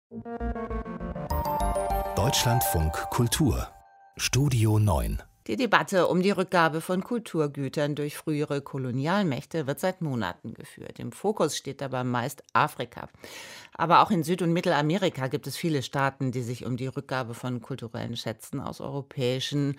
Deutschlandfunk Kultur Studio 9. Die Debatte um die Rückgabe von Kulturgütern durch frühere Kolonialmächte wird seit Monaten geführt. Im Fokus steht dabei meist Afrika. Aber auch in Süd- und Mittelamerika gibt es viele Staaten, die sich um die Rückgabe von kulturellen Schätzen aus europäischen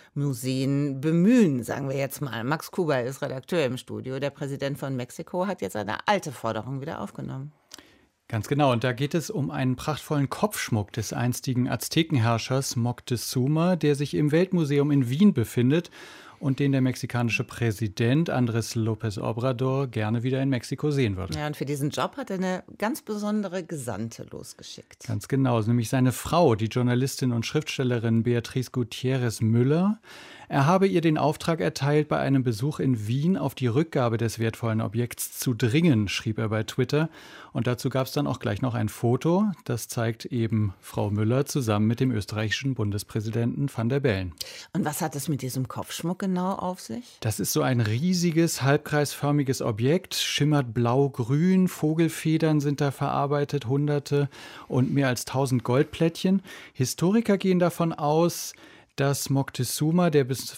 Museen bemühen, sagen wir jetzt mal. Max Kuba ist Redakteur im Studio. Der Präsident von Mexiko hat jetzt eine alte Forderung wieder aufgenommen. Ganz genau, und da geht es um einen prachtvollen Kopfschmuck des einstigen Aztekenherrschers Moctezuma, der sich im Weltmuseum in Wien befindet und den der mexikanische Präsident Andrés López Obrador gerne wieder in Mexiko sehen würde. Ja, und für diesen Job hat er eine ganz besondere Gesandte losgeschickt. Ganz genau, nämlich seine Frau, die Journalistin und Schriftstellerin Beatriz Gutiérrez Müller. Er habe ihr den Auftrag erteilt, bei einem Besuch in Wien auf die Rückgabe des wertvollen Objekts zu dringen, schrieb er bei Twitter. Und dazu gab es dann auch gleich noch ein Foto. Das zeigt eben Frau Müller zusammen mit dem österreichischen Bundespräsidenten Van der Bellen. Und was hat es mit diesem Kopfschmuck genau auf sich? Das ist so ein riesiges, halbkreisförmiges Objekt, schimmert blau-grün, Vogelfedern sind da verarbeitet, Hunderte und mehr als 1000 Goldplättchen. Historiker gehen davon aus, dass Moctezuma, der bis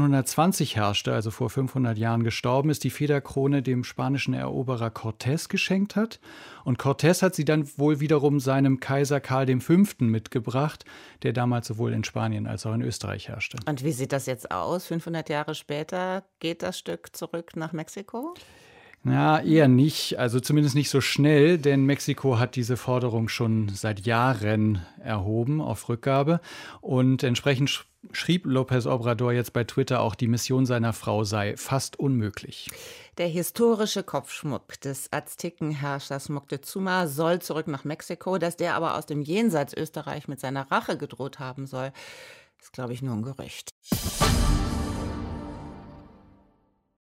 1520 herrschte, also vor 500 Jahren gestorben ist, die Federkrone dem spanischen Eroberer Cortés geschenkt hat. Und Cortés hat sie dann wohl wiederum seinem Kaiser Karl V. mitgebracht, der damals sowohl in Spanien als auch in Österreich herrschte. Und wie sieht das jetzt aus? 500 Jahre später geht das Stück zurück nach Mexiko? Na, eher nicht, also zumindest nicht so schnell, denn Mexiko hat diese Forderung schon seit Jahren erhoben auf Rückgabe und entsprechend schrieb López Obrador jetzt bei Twitter auch, die Mission seiner Frau sei fast unmöglich. Der historische Kopfschmuck des Aztekenherrschers Moctezuma soll zurück nach Mexiko, dass der aber aus dem Jenseits Österreich mit seiner Rache gedroht haben soll, ist, glaube ich, nur ein Gerücht.